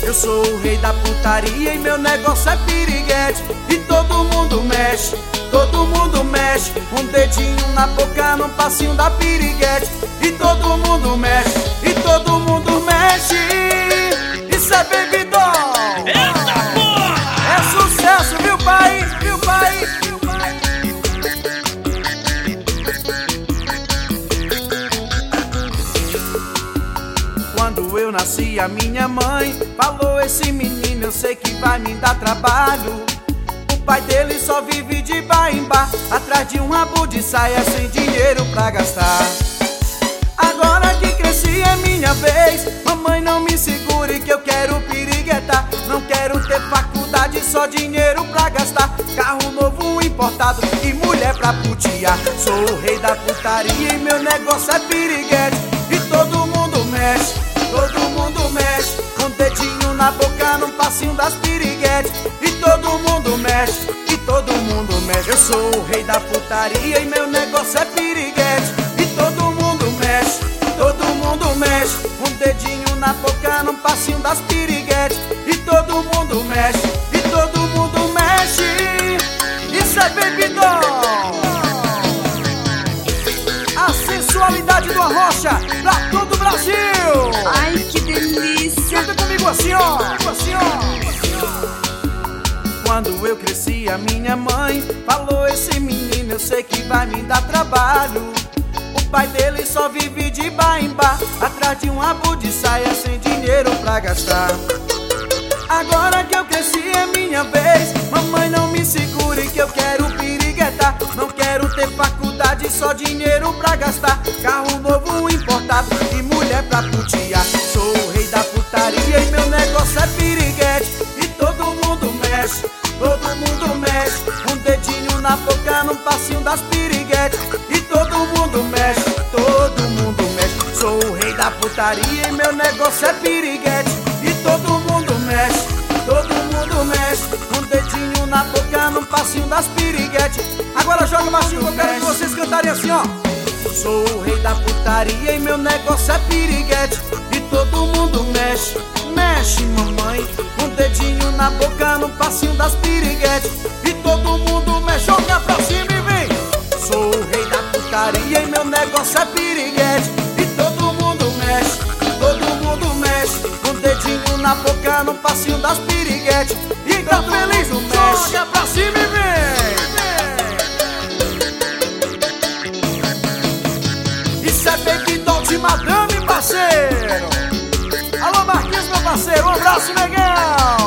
Eu sou o rei da putaria e meu negócio é piriguete. E todo mundo mexe, todo mundo mexe. Um dedinho na boca, num passinho da piriguete. E todo mundo mexe, e todo mundo mexe. Isso é Baby Doll. Eita porra! É sucesso, viu pai? Viu pai? Quando eu nasci, a minha mãe falou: esse menino eu sei que vai me dar trabalho. O pai dele só vive de bar em bar, atrás de um rabo de saia, sem dinheiro pra gastar. Agora que cresci é minha vez, mamãe não me segure que eu quero piriguetar. Não quero ter faculdade, só dinheiro pra gastar. Carro novo importado e mulher pra putear. Sou o rei da putaria e meu negócio é piriguete. E todo mundo mexe, todo mundo mexe. Um dedinho na boca, num passinho das piriguetes. E todo mundo mexe, e todo mundo mexe. Eu sou o rei da putaria e meu negócio é piriguete. E todo mundo mexe, todo mundo mexe. Um dedinho na boca, num passinho das piriguetes. E todo mundo mexe, e todo mundo mexe. Isso é Baby Doll. A sensualidade do Arrocha pra todo o Brasil. Ai, que delícia! Canta comigo assim, ó, assim, ó. Quando eu cresci, a minha mãe falou: esse menino eu sei que vai me dar trabalho. O pai dele só vive de bar em bar, atrás de um rabo de saia, sem dinheiro pra gastar. Agora que eu cresci é minha vez, mamãe não me segure que eu quero piriguetar. Não quero ter faculdade, só dinheiro pra gastar. Carro novo importado e mulher pra putear. Sou o rei da putaria e meu negócio é piriguete. E todo mundo mexe, todo mundo mexe. Um dedinho na boca, num passinho das piriguetes. E todo mundo mexe, todo mundo mexe. Sou o rei da putaria e meu negócio é piriguete. E todo mundo mexe, todo mundo mexe. Um dedinho na boca, num passinho das piriguetes. Agora joga baixinho que eu quero que vocês cantarem assim, ó. Sou o rei da putaria e meu negócio é piriguete. E todo mundo mexe, mexe mamãe. Um dedinho na boca, num passinho das piriguetes. E todo mundo mexe, joga pra cima e vem. Sou o rei da putaria e meu negócio é piriguete. E todo mundo mexe, todo mundo mexe. Um dedinho na boca, num passinho das piriguetes. E tá feliz, joga pra cima e vem. Isso é Baby Doll de madame, parceiro. Alô Marquinhos, meu parceiro, um abraço, negão.